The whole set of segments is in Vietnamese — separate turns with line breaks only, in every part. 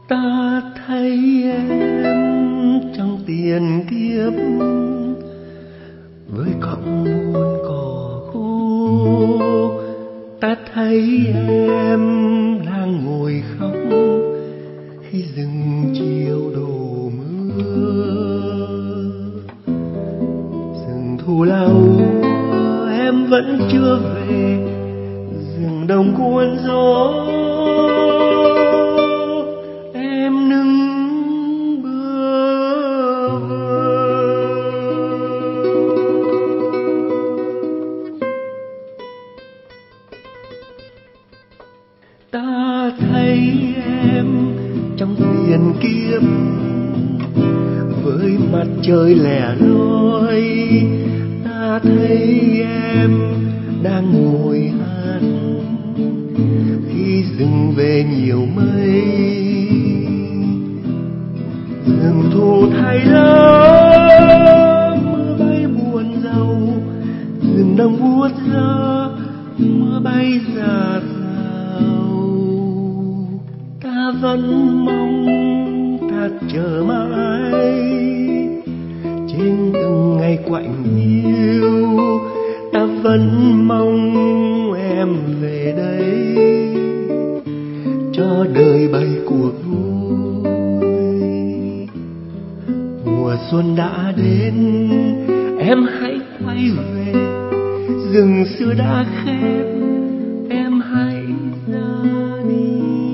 Ta thấy em trong tiền kiếp với cọng muôn cỏ khô. Ta thấy em đang ngồi khóc khi rừng chiều đổ mưa. Rừng thu lao em vẫn chưa về, rừng đồng cuốn gió em nâng bơ vơ. Ta thấy em trong tiền kiếp với mặt trời lẻ loi. Ta thấy em đang ngồi hát khi rừng về nhiều mây. Rừng thu thay lá mưa bay buồn rầu, rừng đông buốt ra mưa bay rạt rào. Ta vẫn mong, ta chờ mãi trên từng ngày quạnh hiu. Ta vẫn mong em về đây cho đời bay cuộc vui. Mùa xuân đã đến, em hãy quay về, rừng xưa đã khép, em hãy ra đi.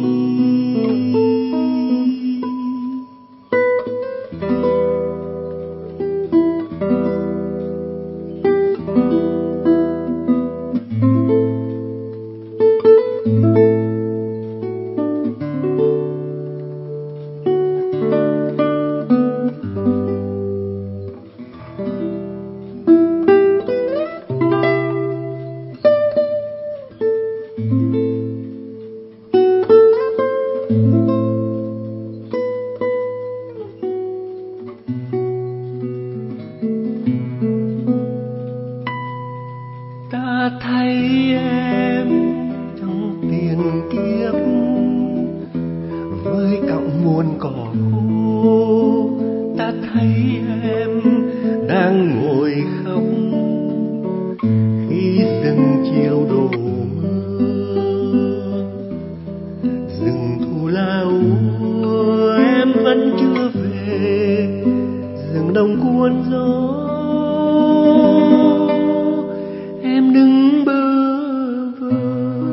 Ta thấy em trong tiền kiếp với cọng muôn cỏ khô. Ta thấy em đang ngồi khóc khi rừng chiều đổ mưa. Rừng thu lao em vẫn chưa về, rừng đông cuốn gió em đứng bơ vơ.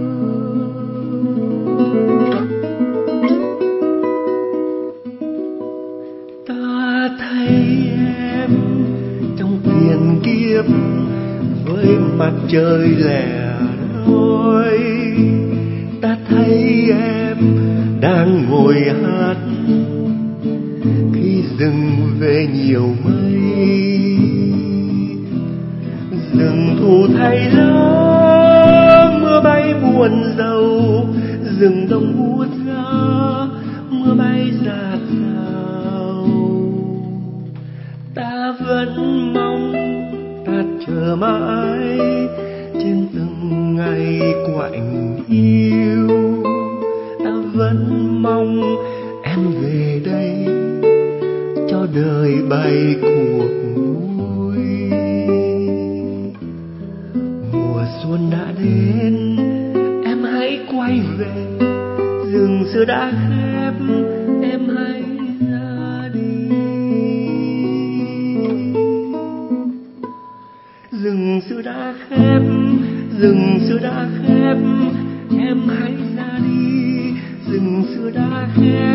Ta thấy em trong tiền kiếp với mặt trời lẻ loi. Ta thấy em đang ngồi hát khi rừng về nhiều mây. Rừng thu thay lá mưa bay buồn rầu, rừng đông buốt ra mưa bay rạt rào. Ta vẫn mong, ta chờ mãi trên từng ngày quạnh hiu. Ta vẫn mong em về đây cho đời bay cuộc vui. Mùa xuân đã đến, em hãy quay về, rừng xưa đã khép, em hãy ra đi. Rừng xưa đã khép, rừng xưa đã khép, em hãy ra đi. Rừng xưa đã khép.